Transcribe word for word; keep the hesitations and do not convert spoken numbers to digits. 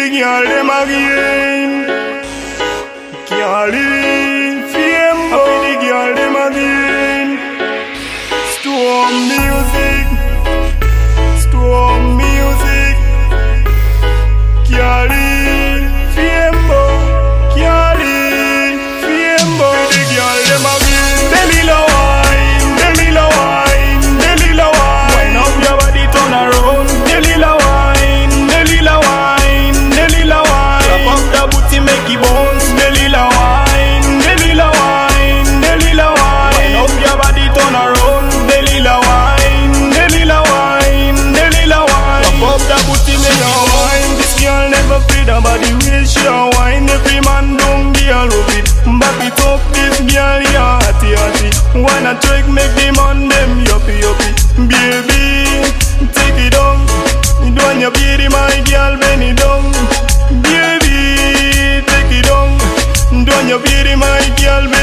girl them again. Can't live fame, but the girl them again. Storm music, storm music. Can't live fame, but can't live fame, but the girl them again. Delilah wine, Delilah wine, Delilah wine. Wind up your body, turn around. Delilah wine, Delilah wine, Delilah wine. Clap up the booty, make it bounce. Delilah wine, Delilah wine, Delilah wine. Wind up your body, turn around. Delilah wine, Delilah wine, Delilah wine. Clap up the booty, make it wine. This girl never afraid about the way she a wine. Every man don't be a love it. Back it up, this girl, yeah, hatty, hatty. Wanna trick, make the man them yuppie, yuppie. Baby, take it down. Don't you be the my girl, bend it down. Baby, take it down. Don't you be the my girl,